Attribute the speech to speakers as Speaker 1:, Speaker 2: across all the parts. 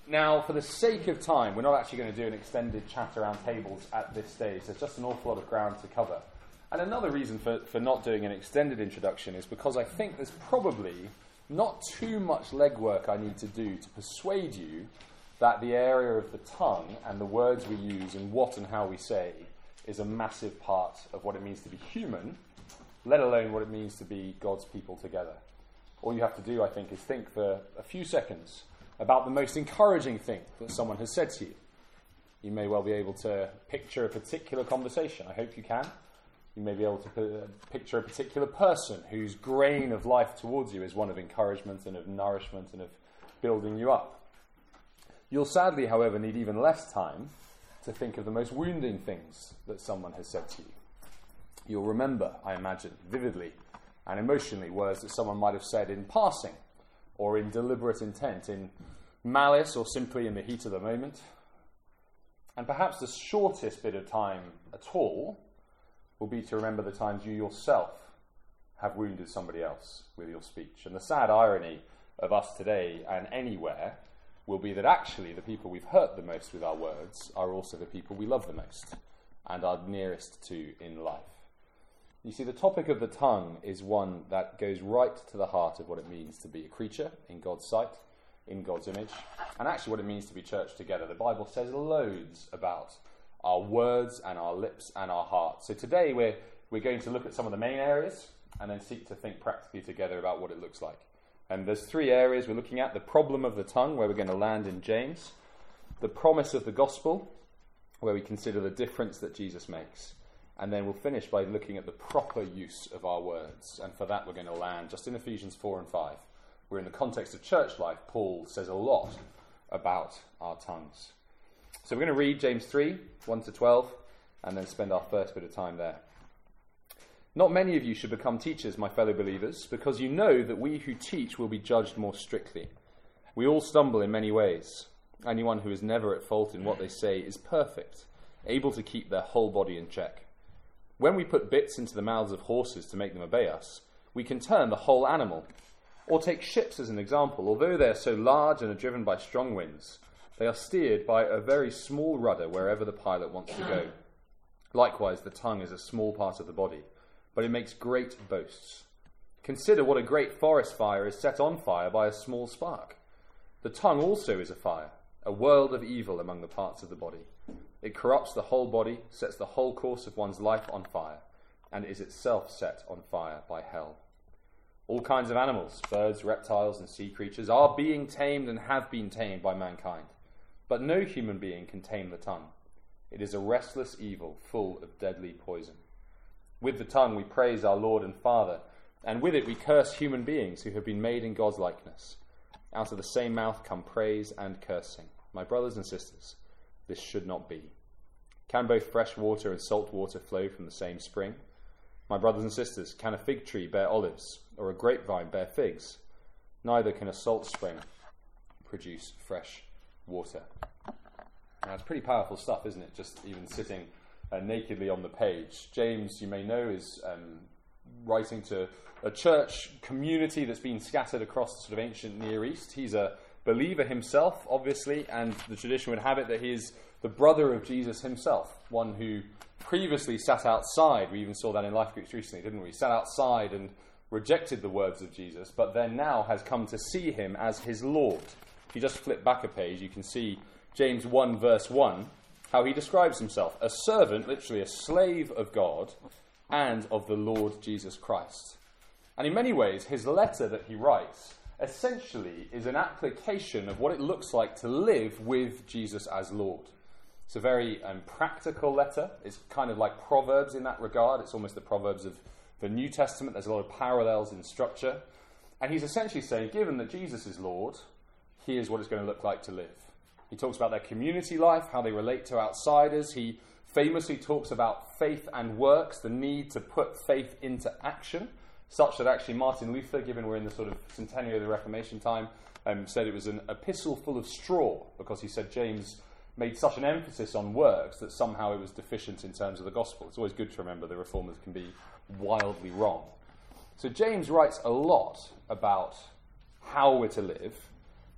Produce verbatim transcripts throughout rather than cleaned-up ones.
Speaker 1: Now, for the sake of time, we're not actually going to do an extended chat around tables at this stage. There's just an awful lot of ground to cover. And another reason for, for not doing an extended introduction is because I think there's probably not too much legwork I need to do to persuade you that the area of the tongue and the words we use and what and how we say is a massive part of what it means to be human, let alone what it means to be God's people together. All you have to do, I think, is think for a few seconds about the most encouraging thing that someone has said to you. You may well be able to picture a particular conversation. I hope you can. You may be able to p- picture a particular person whose grain of life towards you is one of encouragement and of nourishment and of building you up. You'll sadly, however, need even less time to think of the most wounding things that someone has said to you. You'll remember, I imagine, vividly and emotionally words that someone might have said in passing or in deliberate intent, in malice or simply in the heat of the moment. And perhaps the shortest bit of time at all will be to remember the times you yourself have wounded somebody else with your speech. And the sad irony of us today and anywhere will be that actually the people we've hurt the most with our words are also the people we love the most and are nearest to in life. You see, the topic of the tongue is one that goes right to the heart of what it means to be a creature in God's sight, in God's image, and actually what it means to be church together. The Bible says loads about our words and our lips and our hearts. So today we're we're going to look at some of the main areas and then seek to think practically together about what it looks like. And there's three areas we're looking at: the problem of the tongue, where we're going to land in James; the promise of the gospel, where we consider the difference that Jesus makes; and then we'll finish by looking at the proper use of our words. And for that we're going to land just in Ephesians four and five, where in the context of church life, Paul says a lot about our tongues. So we're going to read James three, one to twelve, and then spend our first bit of time there. Not many of you should become teachers, my fellow believers, because you know that we who teach will be judged more strictly. We all stumble in many ways. Anyone who is never at fault in what they say is perfect, able to keep their whole body in check. When we put bits into the mouths of horses to make them obey us, we can turn the whole animal. Or take ships as an example. Although they are so large and are driven by strong winds, they are steered by a very small rudder wherever the pilot wants to go. Likewise, the tongue is a small part of the body, but it makes great boasts. Consider what a great forest fire is set on fire by a small spark. The tongue also is a fire, a world of evil among the parts of the body. It corrupts the whole body, sets the whole course of one's life on fire, and is itself set on fire by hell. All kinds of animals, birds, reptiles, and sea creatures are being tamed and have been tamed by mankind. But no human being can tame the tongue. It is a restless evil full of deadly poison. With the tongue we praise our Lord and Father, and with it we curse human beings who have been made in God's likeness. Out of the same mouth come praise and cursing. My brothers and sisters, this should not be. Can both fresh water and salt water flow from the same spring? My brothers and sisters, can a fig tree bear olives, or a grapevine bear figs? Neither can a salt spring produce fresh water. Now, it's pretty powerful stuff, isn't it? Just even sitting uh, nakedly on the page. James, you may know, is um, writing to a church community that's been scattered across the sort of ancient Near East. He's a believer himself, obviously, and the tradition would have it that he is the brother of Jesus himself, one who previously sat outside. We even saw that in life groups recently, didn't we? Sat outside and rejected the words of Jesus, but then now has come to see him as his Lord. If you just flip back a page, you can see James one verse one, how he describes himself: a servant, literally a slave of God and of the Lord Jesus Christ. And in many ways, his letter that he writes essentially is an application of what it looks like to live with Jesus as Lord. It's a very um, practical letter. It's kind of like Proverbs in that regard. It's almost the Proverbs of the New Testament. There's a lot of parallels in structure. And he's essentially saying, given that Jesus is Lord, here's what it's going to look like to live. He talks about their community life, how they relate to outsiders. He famously talks about faith and works, the need to put faith into action, such that actually Martin Luther, given we're in the sort of centenary of the Reformation time, um, said it was an epistle full of straw, because he said James made such an emphasis on works that somehow it was deficient in terms of the gospel. It's always good to remember the reformers can be wildly wrong. So James writes a lot about how we're to live,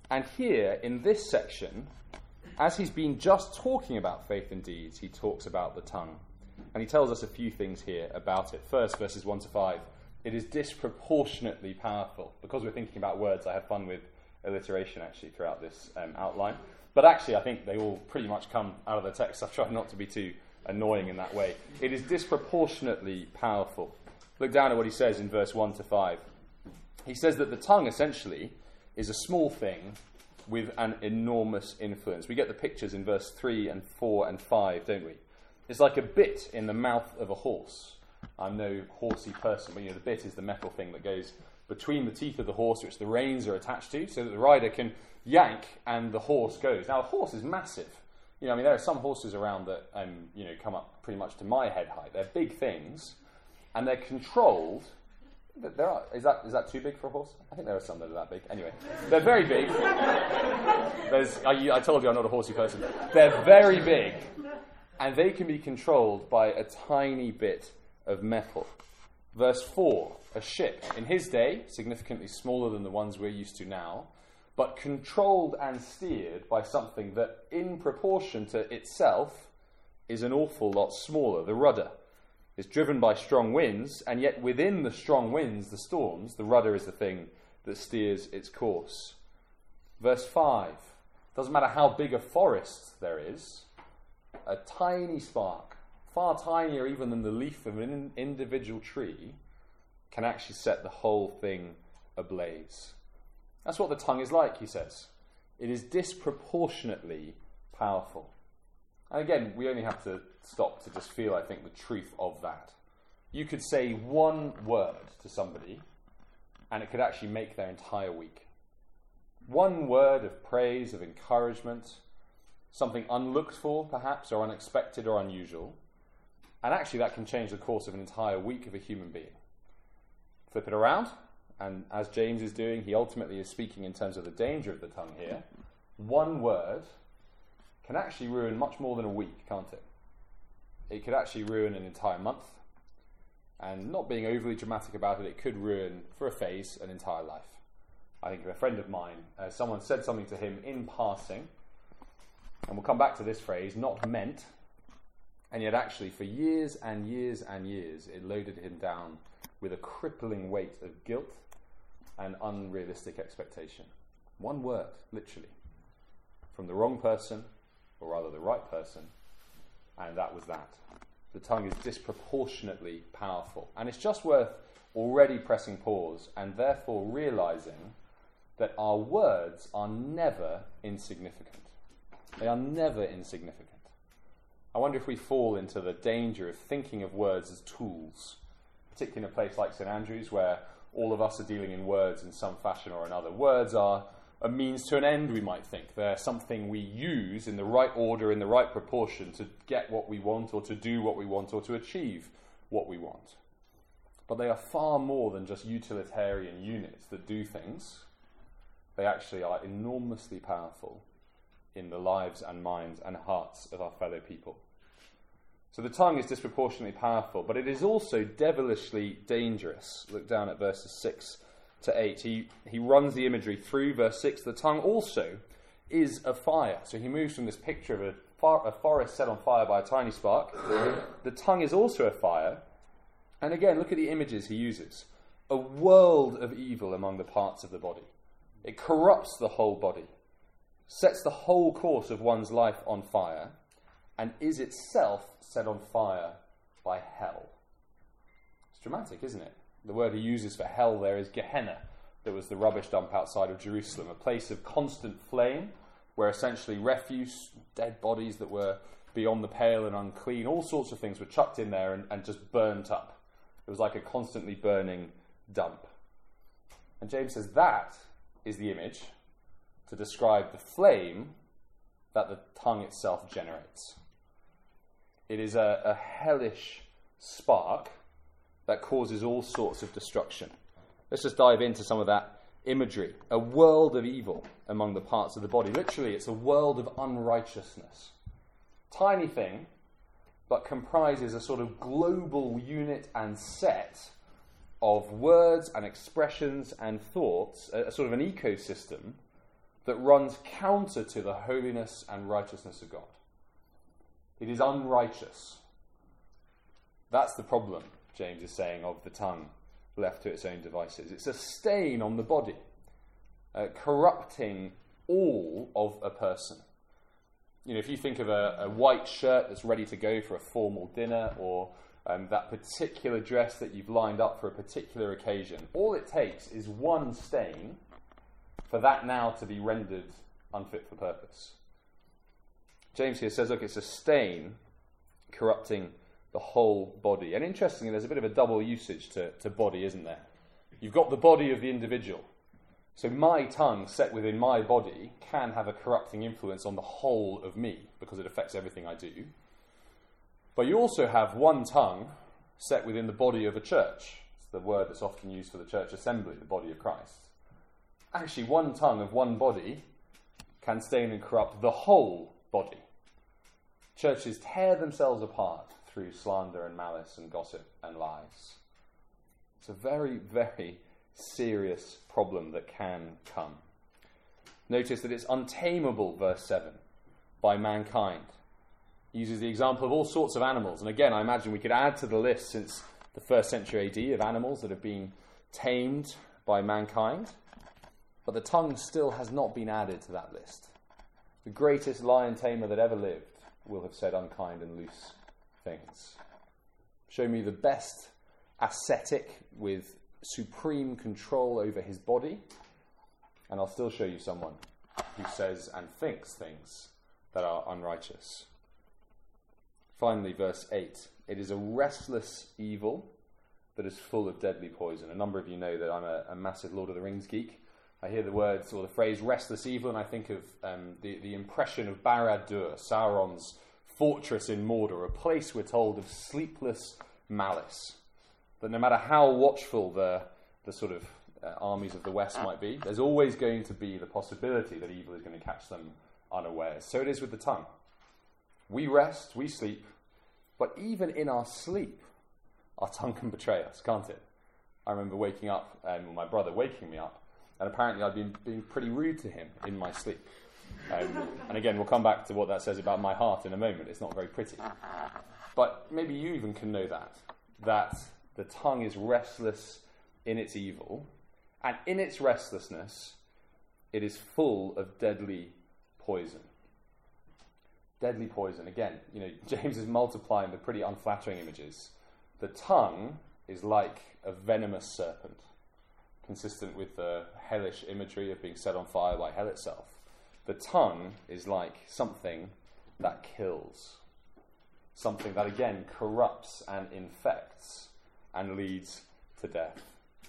Speaker 1: And here, in this section, as he's been just talking about faith and deeds, he talks about the tongue. And he tells us a few things here about it. First, verses one to five, it is disproportionately powerful. Because we're thinking about words, I had fun with alliteration, actually, throughout this um, outline. But actually, I think they all pretty much come out of the text. I've tried not to be too annoying in that way. It is disproportionately powerful. Look down at what he says in verse one to five. He says that the tongue, essentially, is a small thing with an enormous influence. We get the pictures in verse three and four and five, don't we? It's like a bit in the mouth of a horse. I'm no horsey person, but you know, the bit is the metal thing that goes between the teeth of the horse, which the reins are attached to, so that the rider can yank and the horse goes. Now, a horse is massive. You know, I mean, there are some horses around that, um, you know, come up pretty much to my head height. They're big things, and they're controlled. There are, is that is that too big for a horse? I think there are some that are that big. Anyway, they're very big. There's, I, I told you I'm not a horsey person. They're very big, and they can be controlled by a tiny bit of metal. Verse four, a ship, in his day, significantly smaller than the ones we're used to now, but controlled and steered by something that, in proportion to itself, is an awful lot smaller, the rudder. It's driven by strong winds, and yet within the strong winds, the storms, the rudder is the thing that steers its course. Verse five, doesn't matter how big a forest there is, a tiny spark, far tinier even than the leaf of an individual tree, can actually set the whole thing ablaze. That's what the tongue is like, he says. It is disproportionately powerful. And again, we only have to stop to just feel, I think, the truth of that. You could say one word to somebody, and it could actually make their entire week. One word of praise, of encouragement, something unlooked for, perhaps, or unexpected or unusual. And actually, that can change the course of an entire week of a human being. Flip it around, and as James is doing, he ultimately is speaking in terms of the danger of the tongue here. One word can actually ruin much more than a week, can't it? It could actually ruin an entire month. And not being overly dramatic about it, it could ruin, for a phase, an entire life. I think of a friend of mine, uh, someone said something to him in passing, and we'll come back to this phrase, not meant, and yet actually for years and years and years, it loaded him down with a crippling weight of guilt and unrealistic expectation. One word, literally, from the wrong person, or rather the right person, and that was that. The tongue is disproportionately powerful. And it's just worth already pressing pause and therefore realizing that our words are never insignificant. They are never insignificant. I wonder if we fall into the danger of thinking of words as tools, particularly in a place like St Andrews, where all of us are dealing in words in some fashion or another. Words are a means to an end, we might think. They're something we use in the right order, in the right proportion, to get what we want, or to do what we want, or to achieve what we want. But they are far more than just utilitarian units that do things. They actually are enormously powerful in the lives and minds and hearts of our fellow people. So the tongue is disproportionately powerful, but it is also devilishly dangerous. Look down at verses six to eight. He, he runs the imagery through verse six. The tongue also is a fire. So he moves from this picture of a, far, a forest set on fire by a tiny spark. The tongue is also a fire. And again, look at the images he uses. A world of evil among the parts of the body. It corrupts the whole body, sets the whole course of one's life on fire, and is itself set on fire by hell. It's dramatic, isn't it? The word he uses for hell there is Gehenna. There was the rubbish dump outside of Jerusalem, a place of constant flame, where essentially refuse, dead bodies that were beyond the pale and unclean, all sorts of things were chucked in there and, and just burnt up. It was like a constantly burning dump. And James says that is the image to describe the flame that the tongue itself generates. It is a, a hellish spark that causes all sorts of destruction. Let's just dive into some of that imagery. A world of evil among the parts of the body. Literally, it's a world of unrighteousness. Tiny thing, but comprises a sort of global unit and set of words and expressions and thoughts, a, a sort of an ecosystem that runs counter to the holiness and righteousness of God. It is unrighteous. That's the problem, James is saying, of the tongue left to its own devices. It's a stain on the body, uh, corrupting all of a person. You know, if you think of a, a white shirt that's ready to go for a formal dinner, or um, that particular dress that you've lined up for a particular occasion, all it takes is one stain for that now to be rendered unfit for purpose. James here says, look, it's a stain corrupting the whole body. And interestingly, there's a bit of a double usage to, to body, isn't there? You've got the body of the individual. So my tongue set within my body can have a corrupting influence on the whole of me because it affects everything I do. But you also have one tongue set within the body of a church. It's the word that's often used for the church assembly, the body of Christ. Actually, one tongue of one body can stain and corrupt the whole body. Churches tear themselves apart through slander and malice and gossip and lies. It's a very, very serious problem that can come. Notice that it's untamable, verse seven, by mankind. He uses the example of all sorts of animals. And again, I imagine we could add to the list since the first century A D of animals that have been tamed by mankind. But the tongue still has not been added to that list. The greatest lion tamer that ever lived will have said unkind and loose things. Show me the best ascetic with supreme control over his body, and I'll still show you someone who says and thinks things that are unrighteous. Finally, verse eight. It is a restless evil that is full of deadly poison. A number of you know that I'm a, a massive Lord of the Rings geek. I hear the words or the phrase restless evil, and I think of um, the, the impression of Barad-dûr, Sauron's fortress in Mordor, a place, we're told, of sleepless malice. That no matter how watchful the, the sort of uh, armies of the West might be, there's always going to be the possibility that evil is going to catch them unawares. So it is with the tongue. We rest, we sleep, but even in our sleep, our tongue can betray us, can't it? I remember waking up, um, my brother waking me up, and apparently I'd been being pretty rude to him in my sleep. Um, and again, we'll come back to what that says about my heart in a moment. It's not very pretty. But maybe you even can know that, that the tongue is restless in its evil, and in its restlessness, it is full of deadly poison. Deadly poison. Again, you know, James is multiplying the pretty unflattering images. The tongue is like a venomous serpent, consistent with the hellish imagery of being set on fire by hell itself. The tongue is like something that kills. Something that, again, corrupts and infects and leads to death.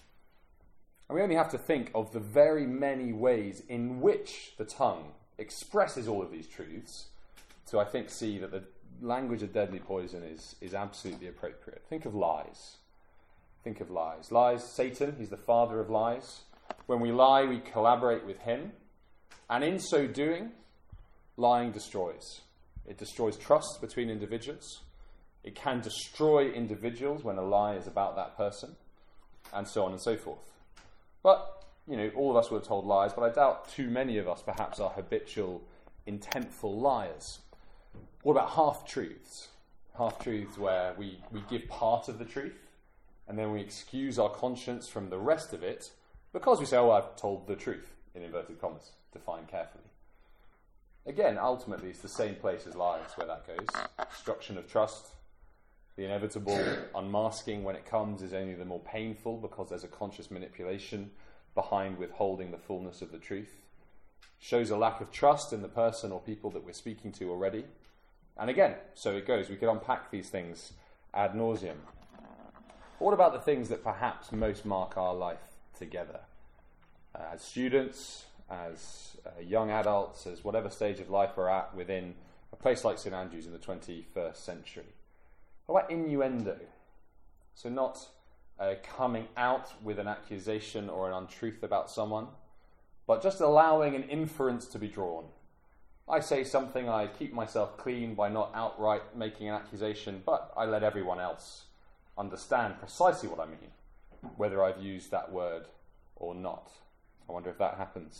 Speaker 1: And we only have to think of the very many ways in which the tongue expresses all of these truths to, I think, see that the language of deadly poison is, is absolutely appropriate. Think of lies. Think of lies. Lies, Satan, he's the father of lies. When we lie, we collaborate with him. And in so doing, lying destroys. It destroys trust between individuals. It can destroy individuals when a lie is about that person, and so on and so forth. But, you know, all of us were told lies, but I doubt too many of us perhaps are habitual, intentful liars. What about half-truths? Half-truths where we, we give part of the truth, and then we excuse our conscience from the rest of it, because we say, oh, I've told the truth, in inverted commas, define carefully. Again, ultimately, it's the same place as lies where that goes. Destruction of trust. The inevitable unmasking when it comes is only the more painful because there's a conscious manipulation behind withholding the fullness of the truth. Shows a lack of trust in the person or people that we're speaking to already. And again, so it goes. We could unpack these things ad nauseum. But what about the things that perhaps most mark our life together? Uh, as students, as uh, young adults, as whatever stage of life we're at within a place like St Andrews in the twenty-first century. What about innuendo? So not uh, coming out with an accusation or an untruth about someone, but just allowing an inference to be drawn. I say something, I keep myself clean by not outright making an accusation, but I let everyone else understand precisely what I mean, whether I've used that word or not. I wonder if that happens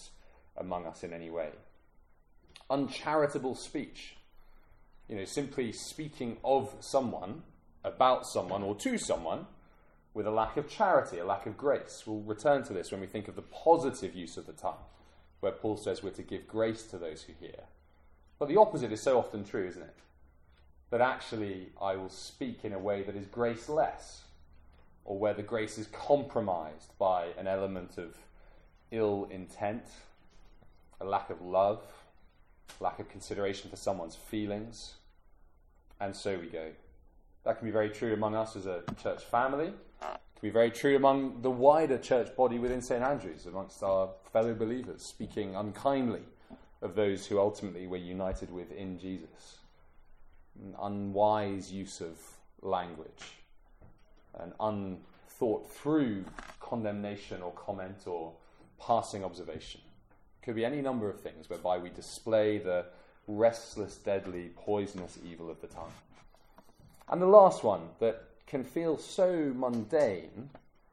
Speaker 1: among us in any way. Uncharitable speech, you know, simply speaking of someone, about someone, or to someone, with a lack of charity, a lack of grace. We'll return to this when we think of the positive use of the tongue, where Paul says we're to give grace to those who hear. But the opposite is so often true, isn't it? That actually I will speak in a way that is graceless, or where the grace is compromised by an element of ill intent, a lack of love, lack of consideration for someone's feelings, and so we go. That can be very true among us as a church family. It can be very true among the wider church body within Saint Andrews, amongst our fellow believers, speaking unkindly of those who ultimately we're united with in Jesus. An unwise use of language, an unthought through condemnation or comment or passing observation. It could be any number of things whereby we display the restless, deadly, poisonous evil of the tongue. And the last one that can feel so mundane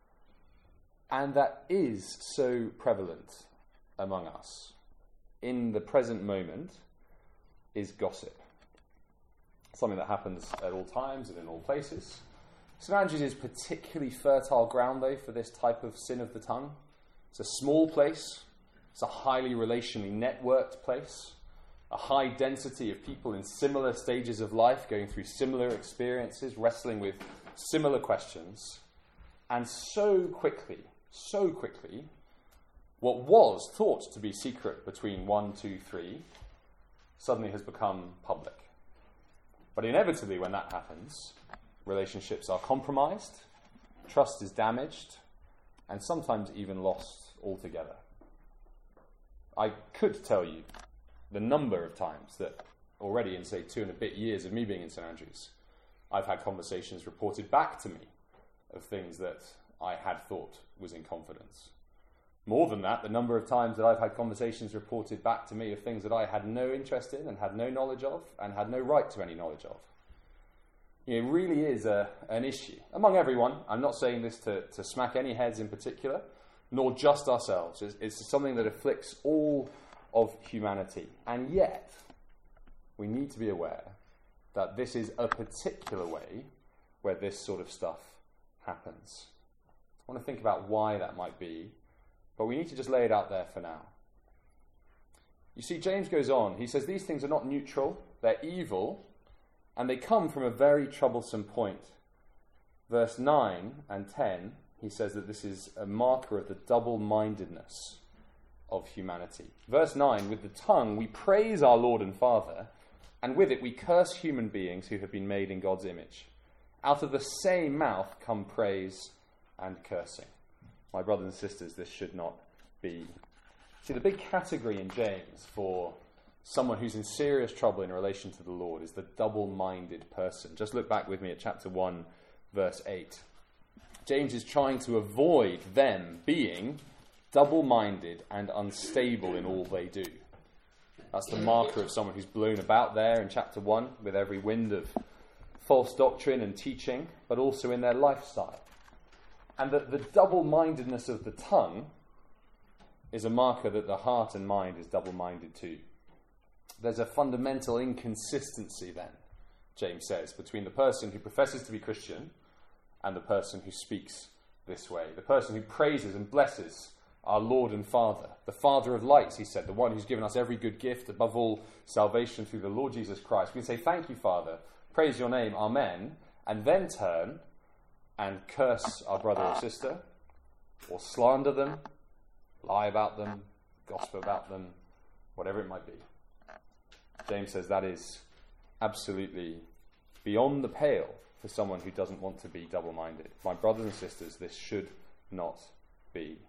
Speaker 1: and that is so prevalent among us in the present moment is gossip. Something that happens at all times and in all places. Saint Andrews is particularly fertile ground, though, for this type of sin of the tongue. It's a small place. It's a highly relationally networked place. A high density of people in similar stages of life, going through similar experiences, wrestling with similar questions. And so quickly, so quickly, what was thought to be secret between one, two, three, suddenly has become public. But inevitably, when that happens, relationships are compromised, trust is damaged, and sometimes even lost altogether. I could tell you the number of times that already in, say, two and a bit years of me being in Saint Andrews, I've had conversations reported back to me of things that I had thought was in confidence. More than that, the number of times that I've had conversations reported back to me of things that I had no interest in and had no knowledge of and had no right to any knowledge of. It really is a, an issue among everyone. I'm not saying this to, to smack any heads in particular, nor just ourselves. It's, it's something that afflicts all of humanity. And yet, we need to be aware that this is a particular way where this sort of stuff happens. I want to think about why that might be, but we need to just lay it out there for now. You see, James goes on. He says these things are not neutral, they're evil, and they come from a very troublesome point. Verse nine and ten, he says that this is a marker of the double-mindedness of humanity. Verse nine, with the tongue we praise our Lord and Father, and with it we curse human beings who have been made in God's image. Out of the same mouth come praise and cursing. My brothers and sisters, this should not be. See, the big category in James for someone who's in serious trouble in relation to the Lord is the double-minded person. Just look back with me at chapter one, verse eight. James is trying to avoid them being double-minded and unstable in all they do. That's the marker of someone who's blown about there in chapter one with every wind of false doctrine and teaching, but also in their lifestyle. And that the double-mindedness of the tongue is a marker that the heart and mind is double-minded too. There's a fundamental inconsistency then, James says, between the person who professes to be Christian and the person who speaks this way. The person who praises and blesses our Lord and Father, the Father of lights, he said, the one who's given us every good gift, above all salvation through the Lord Jesus Christ. We can say, thank you, Father, praise your name, amen, and then turn and curse our brother or sister, or slander them, lie about them, gossip about them, whatever it might be. James says that is absolutely beyond the pale for someone who doesn't want to be double-minded. My brothers and sisters, this should not be.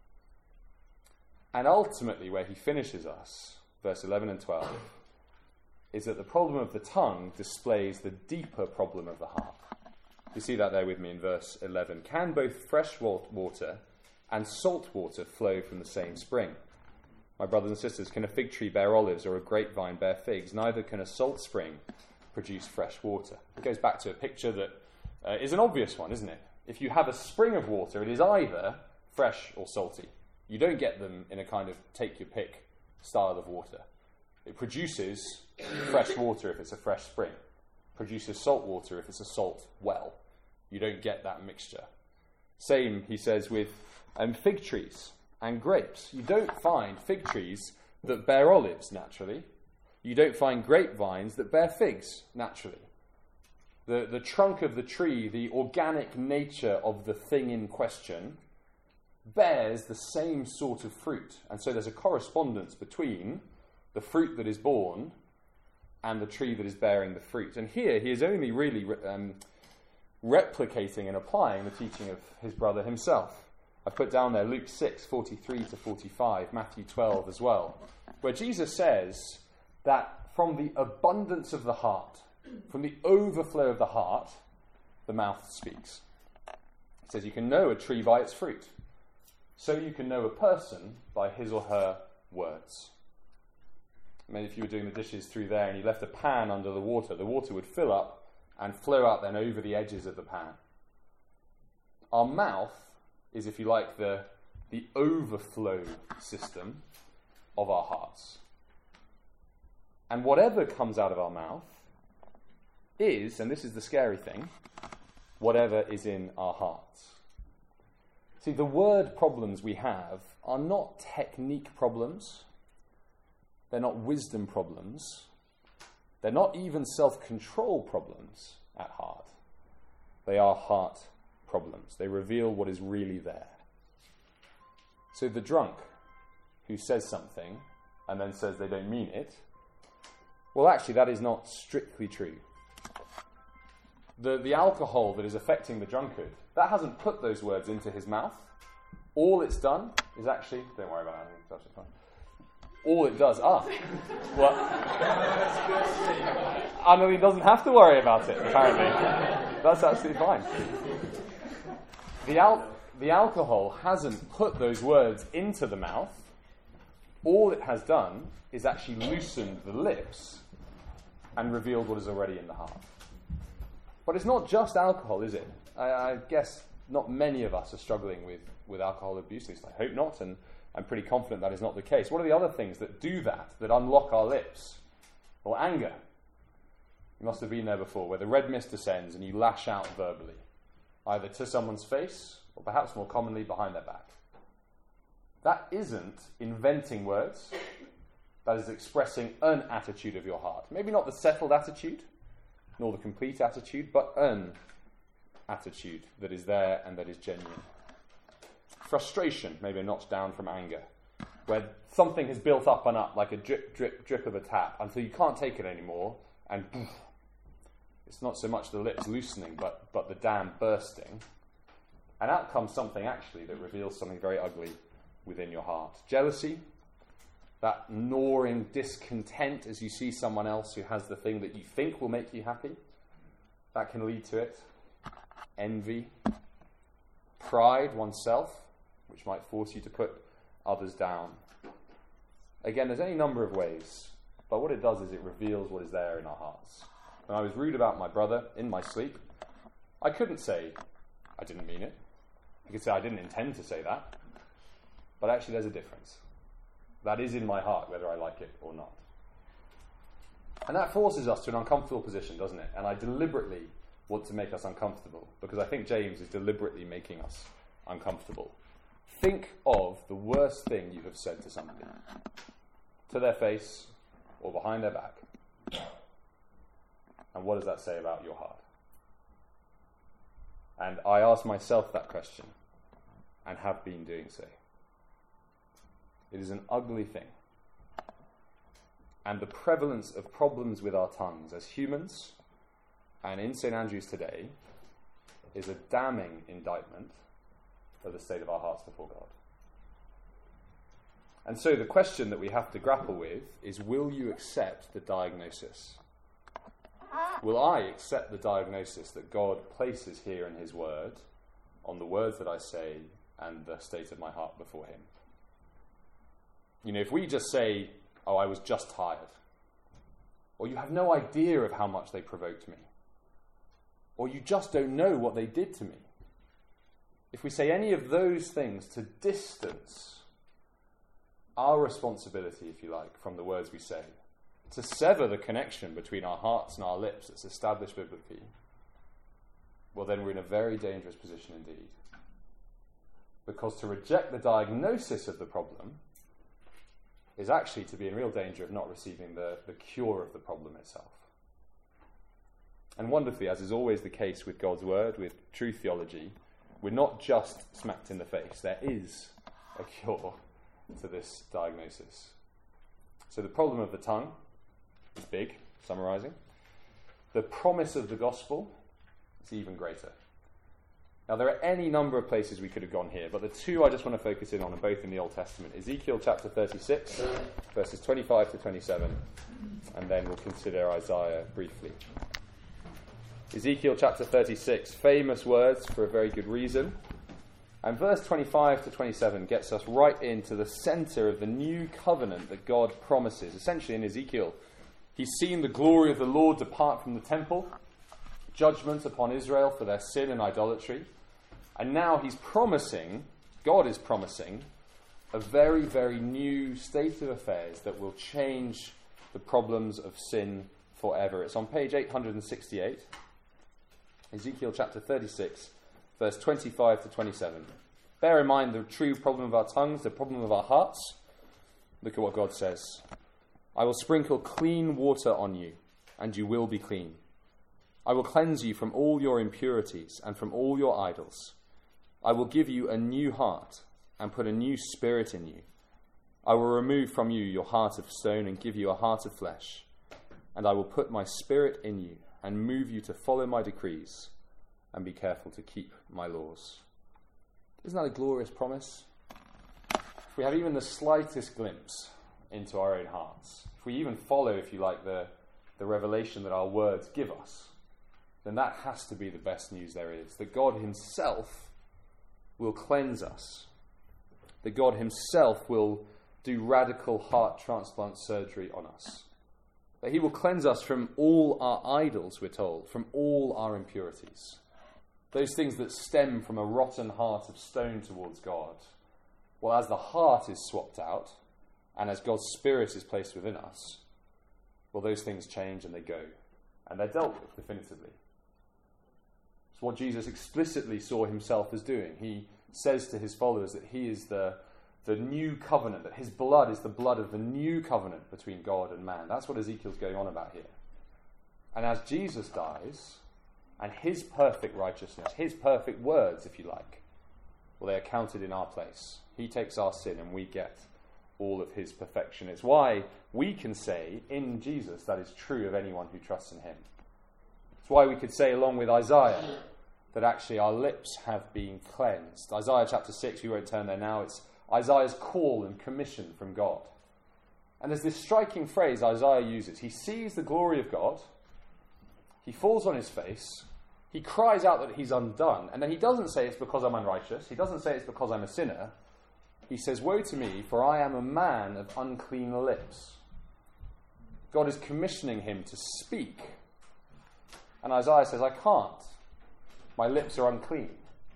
Speaker 1: And ultimately, where he finishes us, verse eleven and twelve, is that the problem of the tongue displays the deeper problem of the heart. You see that there with me in verse eleven. Can both fresh water and salt water flow from the same spring? My brothers and sisters, can a fig tree bear olives or a grapevine bear figs? Neither can a salt spring produce fresh water. It goes back to a picture that uh, is an obvious one, isn't it? If you have a spring of water, it is either fresh or salty. You don't get them in a kind of take-your-pick style of water. It produces fresh water if it's a fresh spring. It produces salt water if it's a salt well. You don't get that mixture. Same, he says, with um, fig trees and grapes. You don't find fig trees that bear olives naturally. You don't find grapevines that bear figs naturally. The, the trunk of the tree, the organic nature of the thing in question, bears the same sort of fruit. And so there's a correspondence between the fruit that is born and the tree that is bearing the fruit. And here he is only really um, replicating and applying the teaching of his brother himself. I've put down there Luke six, forty-three to forty-five, Matthew twelve as well, where Jesus says that from the abundance of the heart, from the overflow of the heart, the mouth speaks. He says you can know a tree by its fruit. So you can know a person by his or her words. I mean, if you were doing the dishes through there and you left a pan under the water, the water would fill up and flow out then over the edges of the pan. Our mouth is, if you like, the, the overflow system of our hearts. And whatever comes out of our mouth is, and this is the scary thing, whatever is in our hearts. See, the word problems we have are not technique problems. They're not wisdom problems. They're not even self-control problems at heart. They are heart problems. They reveal what is really there. So the drunk who says something and then says they don't mean it, well, actually, that is not strictly true. The, the alcohol that is affecting the drunkard, that hasn't put those words into his mouth. All it's done is actually... Don't worry about that. It's actually fine. All it does... Ah. Well, I know he doesn't have to worry about it, apparently. That's absolutely fine. The, al- the alcohol hasn't put those words into the mouth. All it has done is actually loosened the lips and revealed what is already in the heart. But it's not just alcohol, is it? I, I guess not many of us are struggling with, with alcohol abuse, at least I hope not, and I'm pretty confident that is not the case. What are the other things that do that, that unlock our lips? Well, anger. You must have been there before, where the red mist descends and you lash out verbally, either to someone's face or perhaps more commonly behind their back. That isn't inventing words. That is expressing an attitude of your heart. Maybe not the settled attitude, nor the complete attitude, but an attitude that is there and that is genuine. Frustration, maybe a notch down from anger, where something has built up and up like a drip, drip, drip of a tap until you can't take it anymore, and poof, it's not so much the lips loosening, but, but the dam bursting. And out comes something actually that reveals something very ugly within your heart. Jealousy, that gnawing discontent as you see someone else who has the thing that you think will make you happy, that can lead to it. Envy, pride, oneself, which might force you to put others down. Again, there's any number of ways, but what it does is it reveals what is there in our hearts. When I was rude about my brother in my sleep, I couldn't say I didn't mean it. I could say I didn't intend to say that. But actually there's a difference. That is in my heart, whether I like it or not. And that forces us to an uncomfortable position, doesn't it? And I deliberately want to make us uncomfortable, because I think James is deliberately making us uncomfortable. Think of the worst thing you have said to somebody, to their face or behind their back. And what does that say about your heart? And I ask myself that question, and have been doing so. It is an ugly thing. And the prevalence of problems with our tongues as humans, and in Saint Andrew's today, is a damning indictment of the state of our hearts before God. And so the question that we have to grapple with is, will you accept the diagnosis? Will I accept the diagnosis that God places here in his word on the words that I say and the state of my heart before him? You know, if we just say, oh, I was just tired, or you have no idea of how much they provoked me, or you just don't know what they did to me, if we say any of those things to distance our responsibility, if you like, from the words we say, to sever the connection between our hearts and our lips that's established biblically, well, then we're in a very dangerous position indeed. Because to reject the diagnosis of the problem is actually to be in real danger of not receiving the, the cure of the problem itself. And wonderfully, as is always the case with God's word, with true theology, we're not just smacked in the face. There is a cure to this diagnosis. So the problem of the tongue is big, summarising. The promise of the gospel is even greater. Now, there are any number of places we could have gone here, but the two I just want to focus in on are both in the Old Testament. Ezekiel chapter thirty-six, verses twenty-five to twenty-seven, and then we'll consider Isaiah briefly. Ezekiel chapter thirty-six, famous words for a very good reason. And verse twenty-five to twenty-seven gets us right into the centre of the new covenant that God promises. Essentially, in Ezekiel, he's seen the glory of the Lord depart from the temple, judgment upon Israel for their sin and idolatry. And now he's promising, God is promising, a very, very new state of affairs that will change the problems of sin forever. It's on page eight hundred sixty-eight, Ezekiel chapter thirty-six, verse twenty-five to twenty-seven. Bear in mind the true problem of our tongues, the problem of our hearts. Look at what God says. I will sprinkle clean water on you, and you will be clean. I will cleanse you from all your impurities and from all your idols. I will give you a new heart and put a new spirit in you. I will remove from you your heart of stone and give you a heart of flesh. And I will put my spirit in you and move you to follow my decrees and be careful to keep my laws. Isn't that a glorious promise? If we have even the slightest glimpse into our own hearts, if we even follow, if you like, the, the revelation that our words give us, then that has to be the best news there is. That God himself will cleanse us. That God himself will do radical heart transplant surgery on us. That he will cleanse us from all our idols, we're told, from all our impurities. Those things that stem from a rotten heart of stone towards God. Well, as the heart is swapped out, and as God's Spirit is placed within us, well, those things change and they go. And they're dealt with definitively. It's what Jesus explicitly saw himself as doing. He says to his followers that he is the, the new covenant, that his blood is the blood of the new covenant between God and man. That's what Ezekiel's going on about here. And as Jesus dies, and his perfect righteousness, his perfect words, if you like, well, they are counted in our place. He takes our sin and we get all of his perfection. It's why we can say in Jesus that is true of anyone who trusts in him. It's why we could say along with Isaiah that actually our lips have been cleansed. Isaiah chapter six, we won't turn there now, it's Isaiah's call and commission from God. And there's this striking phrase Isaiah uses. He sees the glory of God, he falls on his face, he cries out that he's undone, and then he doesn't say it's because I'm unrighteous, he doesn't say it's because I'm a sinner. He says, woe to me, for I am a man of unclean lips. God is commissioning him to speak. And Isaiah says, I can't. My lips are unclean.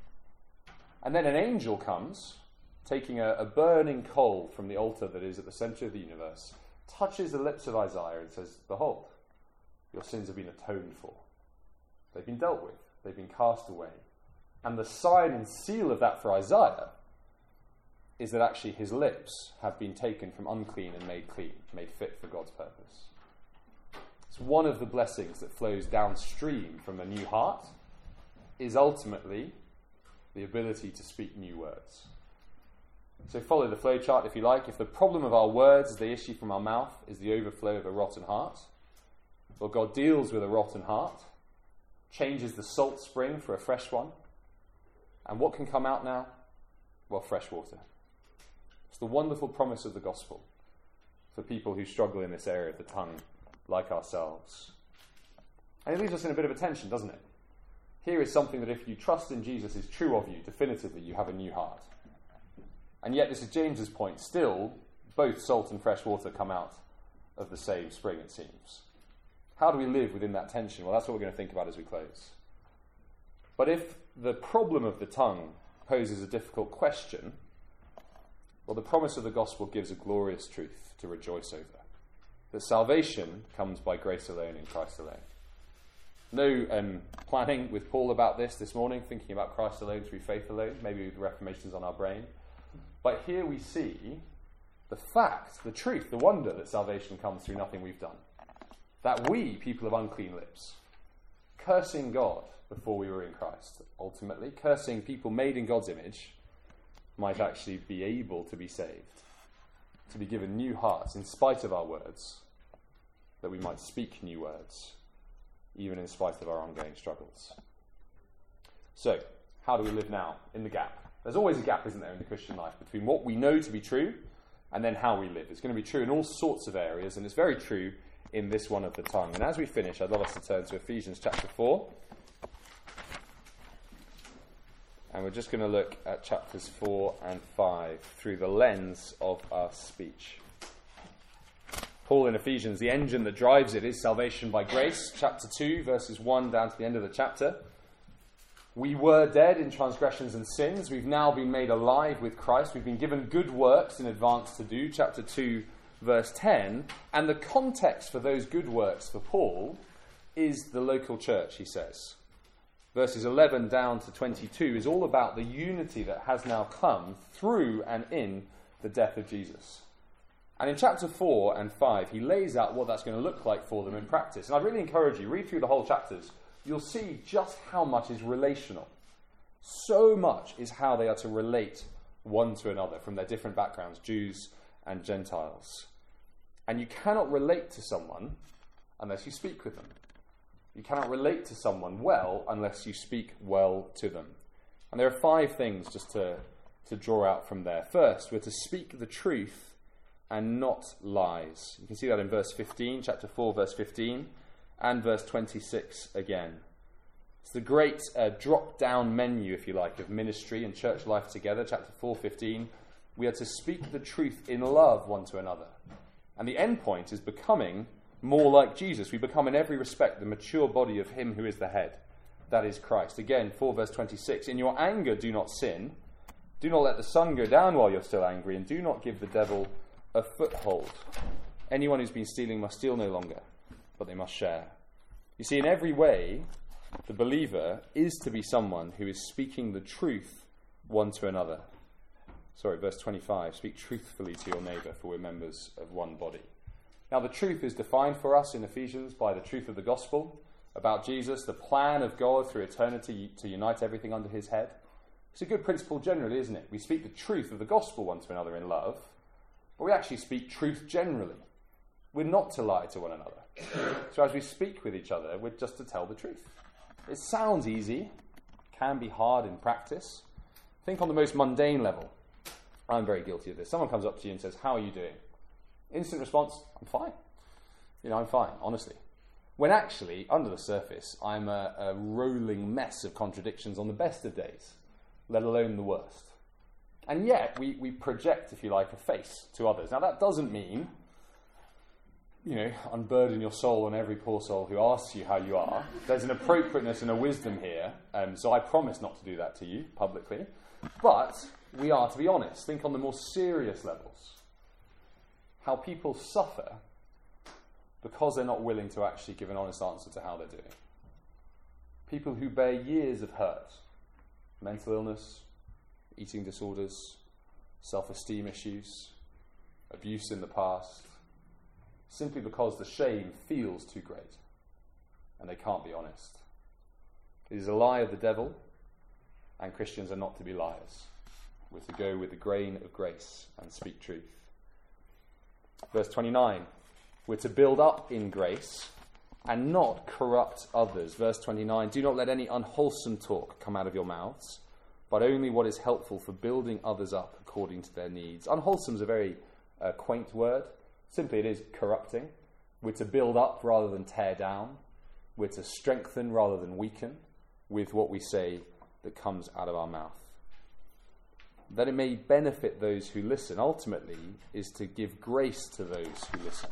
Speaker 1: And then an angel comes, taking a, a burning coal from the altar that is at the centre of the universe, touches the lips of Isaiah and says, behold, your sins have been atoned for. They've been dealt with. They've been cast away. And the sign and seal of that for Isaiah is that actually his lips have been taken from unclean and made clean, made fit for God's purpose. It's one of the blessings that flows downstream from a new heart is ultimately the ability to speak new words. So follow the flow chart if you like. If the problem of our words as they issue from our mouth is the overflow of a rotten heart, well, God deals with a rotten heart, changes the salt spring for a fresh one, and what can come out now? Well, fresh water. It's the wonderful promise of the gospel for people who struggle in this area of the tongue like ourselves. And it leaves us in a bit of a tension, doesn't it? Here is something that if you trust in Jesus is true of you, definitively you have a new heart. And yet, this is James's point, still, both salt and fresh water come out of the same spring, it seems. How do we live within that tension? Well, that's what we're going to think about as we close. But if the problem of the tongue poses a difficult question, Well, the promise of the gospel gives a glorious truth to rejoice over. That salvation comes by grace alone in Christ alone. No um, planning with Paul about this this morning, thinking about Christ alone through faith alone, maybe the Reformation's on our brain. But here we see the fact, the truth, the wonder that salvation comes through nothing we've done. That we, people of unclean lips, cursing God before we were in Christ, ultimately, cursing people made in God's image, might actually be able to be saved, to be given new hearts in spite of our words, that we might speak new words, even in spite of our ongoing struggles. So, how do we live now in the gap? There's always a gap, isn't there, in the Christian life between what we know to be true and then how we live. It's going to be true in all sorts of areas, and it's very true in this one of the tongue. And as we finish, I'd love us to turn to Ephesians chapter four. And we're just going to look at chapters four and five through the lens of our speech. Paul in Ephesians, the engine that drives it is salvation by grace. Chapter two, verses one down to the end of the chapter. We were dead in transgressions and sins. We've now been made alive with Christ. We've been given good works in advance to do. Chapter two, verse ten. And the context for those good works for Paul is the local church, he says. Verses eleven down to twenty-two is all about the unity that has now come through and in the death of Jesus. And in chapter four and five, he lays out what that's going to look like for them in practice. And I really encourage you, read through the whole chapters. You'll see just how much is relational. So much is how they are to relate one to another from their different backgrounds, Jews and Gentiles. And you cannot relate to someone unless you speak with them. You cannot relate to someone well unless you speak well to them. And there are five things just to, to draw out from there. First, we're to speak the truth and not lies. You can see that in verse fifteen, chapter four, verse fifteen, and verse twenty-six again. It's the great uh, drop-down menu, if you like, of ministry and church life together. Chapter four, fifteen. We are to speak the truth in love one to another. And the end point is becoming more like Jesus. We become in every respect the mature body of him who is the head. That is Christ. Again, four verse twenty-six. In your anger do not sin. Do not let the sun go down while you're still angry. And do not give the devil a foothold. Anyone who's been stealing must steal no longer, but they must share. You see, in every way, the believer is to be someone who is speaking the truth one to another. Sorry, verse twenty-five. Speak truthfully to your neighbour, for we're members of one body. Now, the truth is defined for us in Ephesians by the truth of the gospel about Jesus, the plan of God through eternity to unite everything under his head. It's a good principle generally, isn't it? We speak the truth of the gospel one to another in love, but we actually speak truth generally. We're not to lie to one another. So as we speak with each other, we're just to tell the truth. It sounds easy, can be hard in practice. Think on the most mundane level. I'm very guilty of this. Someone comes up to you and says, "How are you doing?" Instant response, "I'm fine." You know, I'm fine, honestly. When actually, under the surface, I'm a, a rolling mess of contradictions on the best of days, let alone the worst. And yet, we, we project, if you like, a face to others. Now, that doesn't mean, you know, unburden your soul on every poor soul who asks you how you are. There's an appropriateness and a wisdom here, um, so I promise not to do that to you publicly. But we are to be honest. Think on the more serious levels. How people suffer because they're not willing to actually give an honest answer to how they're doing. People who bear years of hurt, mental illness, eating disorders, self-esteem issues, abuse in the past, simply because the shame feels too great and they can't be honest. It is a lie of the devil, and Christians are not to be liars. We're to go with the grain of grace and speak truth. Verse twenty-nine, we're to build up in grace and not corrupt others. Verse twenty-nine, do not let any unwholesome talk come out of your mouths, but only what is helpful for building others up according to their needs. Unwholesome is a very uh, quaint word. Simply, it is corrupting. We're to build up rather than tear down. We're to strengthen rather than weaken with what we say that comes out of our mouth. That it may benefit those who listen, ultimately, is to give grace to those who listen.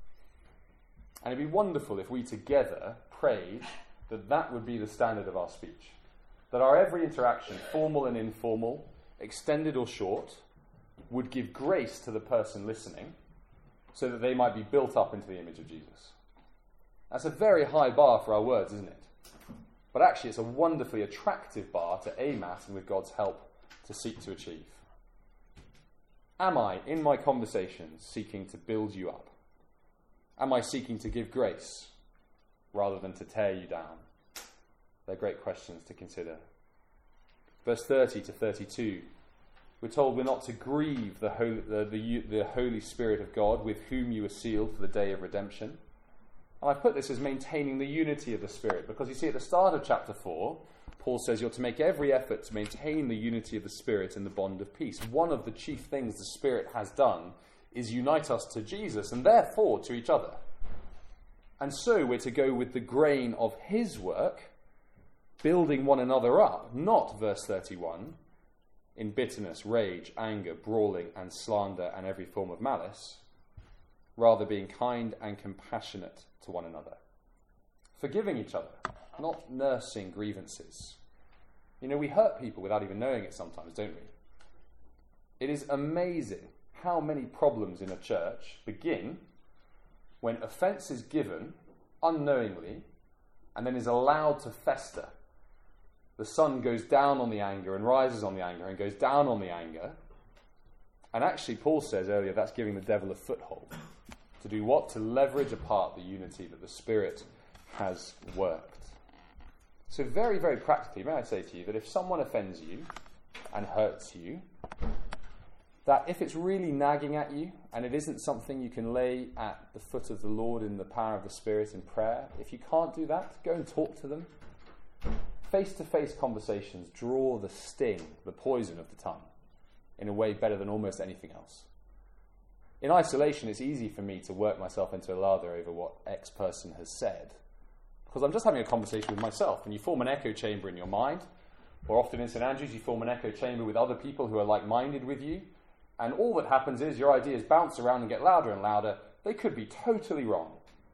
Speaker 1: And it'd be wonderful if we together prayed that that would be the standard of our speech. That our every interaction, formal and informal, extended or short, would give grace to the person listening so that they might be built up into the image of Jesus. That's a very high bar for our words, isn't it? But actually it's a wonderfully attractive bar to aim at and with God's help to seek to achieve. Am I, in my conversations, seeking to build you up? Am I seeking to give grace rather than to tear you down? They're great questions to consider. Verse thirty to thirty-two, we're told we're not to grieve the Holy, the, the, the Holy Spirit of God with whom you were sealed for the day of redemption. And I've put this as maintaining the unity of the Spirit, because you see at the start of chapter four, Paul says you're to make every effort to maintain the unity of the Spirit in the bond of peace. One of the chief things the Spirit has done is unite us to Jesus and therefore to each other. And so we're to go with the grain of his work, building one another up, not, verse thirty-one, in bitterness, rage, anger, brawling, and slander, and every form of malice, rather being kind and compassionate to one another, forgiving each other, not nursing grievances. You know, we hurt people without even knowing it sometimes, don't we? It is amazing how many problems in a church begin when offence is given unknowingly and then is allowed to fester. The sun goes down on the anger and rises on the anger and goes down on the anger. And actually, Paul says earlier, that's giving the devil a foothold. To do what? To leverage apart the unity that the Spirit has worked. So very, very practically, may I say to you that if someone offends you and hurts you, that if it's really nagging at you and it isn't something you can lay at the foot of the Lord in the power of the Spirit in prayer, if you can't do that, go and talk to them. Face-to-face conversations draw the sting, the poison of the tongue, in a way better than almost anything else. In isolation, it's easy for me to work myself into a lather over what X person has said, because I'm just having a conversation with myself, and you form an echo chamber in your mind, or often in St Andrews you form an echo chamber with other people who are like-minded with you, and all that happens is your ideas bounce around and get louder and louder. They could be totally wrong,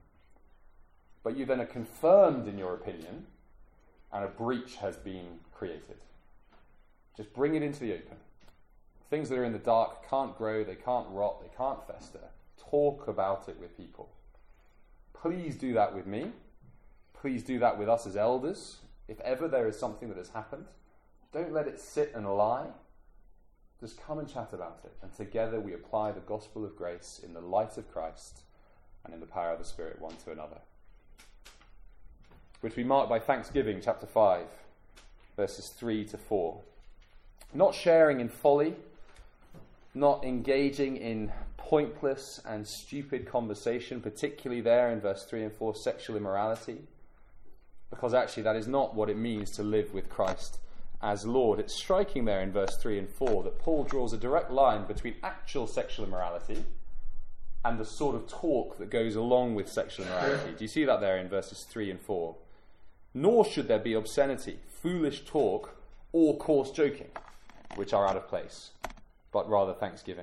Speaker 1: but you then are confirmed in your opinion, and a breach has been created. Just bring it into the open. Things that are in the dark can't grow, they can't rot, they can't fester. Talk about it with people. Please do that with me. Please do that with us as elders. If ever there is something that has happened, don't let it sit and lie. Just come and chat about it. And together we apply the gospel of grace in the light of Christ and in the power of the Spirit one to another. Which we mark by Thanksgiving, chapter five, verses three to four. Not sharing in folly, not engaging in pointless and stupid conversation, particularly there in verse three and four, sexual immorality, because actually that is not what it means to live with Christ as Lord. It's striking there in verse three and four that Paul draws a direct line between actual sexual immorality and the sort of talk that goes along with sexual immorality. Do you see that there in verses three and four? Nor should there be obscenity, foolish talk, or coarse joking, which are out of place, but rather thanksgiving.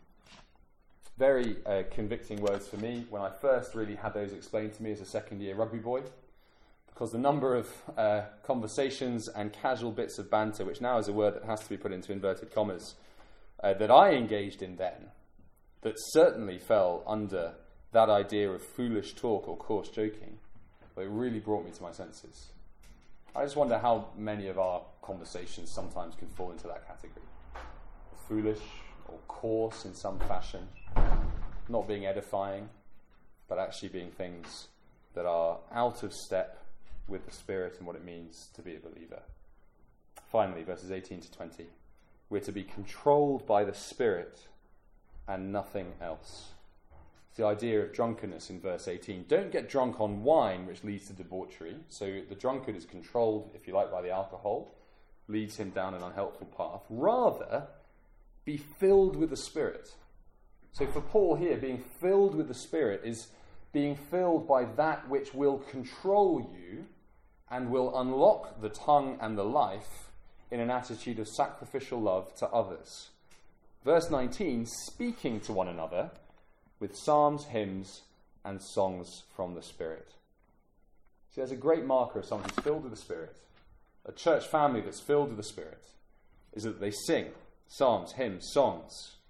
Speaker 1: Very uh, convicting words for me when I first really had those explained to me as a second year rugby boy, because the number of uh, conversations and casual bits of banter, which now is a word that has to be put into inverted commas, uh, that I engaged in then, that certainly fell under that idea of foolish talk or coarse joking, but it really brought me to my senses. I just wonder how many of our conversations sometimes can fall into that category. Foolish or coarse in some fashion, not being edifying, but actually being things that are out of step with the Spirit and what it means to be a believer. Finally, verses eighteen to twenty. We're to be controlled by the Spirit and nothing else. It's the idea of drunkenness in verse eighteen. Don't get drunk on wine, which leads to debauchery. So the drunkard is controlled, if you like, by the alcohol, leads him down an unhelpful path. Rather, be filled with the Spirit. So for Paul here, being filled with the Spirit is being filled by that which will control you and will unlock the tongue and the life in an attitude of sacrificial love to others. Verse nineteen, speaking to one another with psalms, hymns, and songs from the Spirit. See, there's a great marker of someone who's filled with the Spirit. A church family that's filled with the Spirit is that they sing psalms, hymns, songs.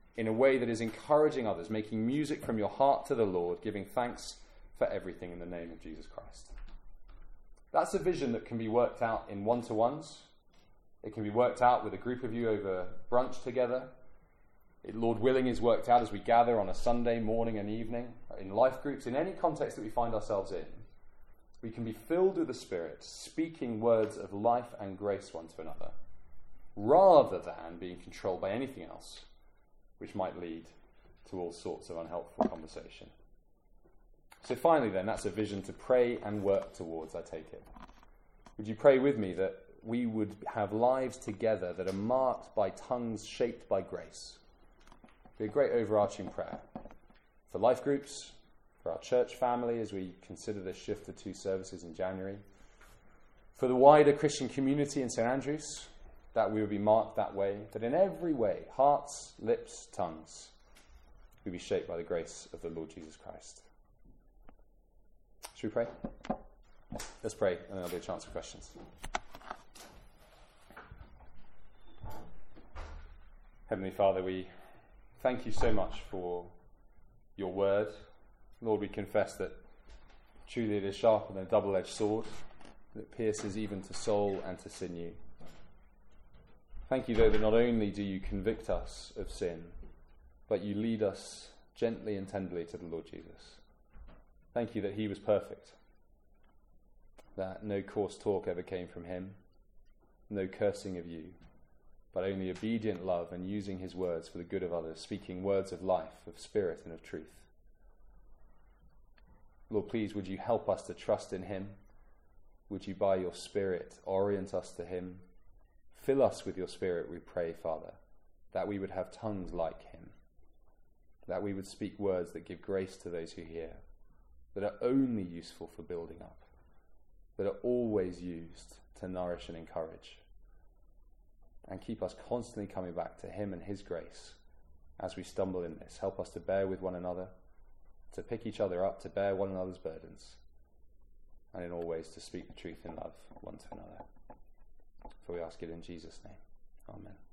Speaker 1: in a way that is encouraging others, making music from your heart to the Lord, giving thanks for everything in the name of Jesus Christ. That's a vision that can be worked out in one-to-ones. It can be worked out with a group of you over brunch together. It, Lord willing, is worked out as we gather on a Sunday morning and evening, in life groups, in any context that we find ourselves in. We can be filled with the Spirit, speaking words of life and grace one to another, rather than being controlled by anything else, which might lead to all sorts of unhelpful conversation. So finally then, that's a vision to pray and work towards, I take it. Would you pray with me that we would have lives together that are marked by tongues shaped by grace? Be a great overarching prayer for life groups, for our church family as we consider this shift to two services in January, for the wider Christian community in Saint Andrews, that we would be marked that way, that in every way, hearts, lips, tongues, we be shaped by the grace of the Lord Jesus Christ. Should we pray? Let's pray, and then there'll be a chance for questions. Heavenly Father, we thank you so much for your word. Lord, we confess that truly it is sharper than a double-edged sword, that pierces even to soul and to sinew. Thank you, though, that not only do you convict us of sin, but you lead us gently and tenderly to the Lord Jesus. Thank you that he was perfect, that no coarse talk ever came from him, no cursing of you, but only obedient love and using his words for the good of others, speaking words of life, of spirit, and of truth. Lord, please, would you help us to trust in him? Would you, by your Spirit, orient us to him? Fill us with your Spirit, we pray, Father, that we would have tongues like him, that we would speak words that give grace to those who hear, that are only useful for building up, that are always used to nourish and encourage. And keep us constantly coming back to him and his grace as we stumble in this. Help us to bear with one another, to pick each other up, to bear one another's burdens, and in all ways to speak the truth in love one to another. For we ask it in Jesus' name. Amen.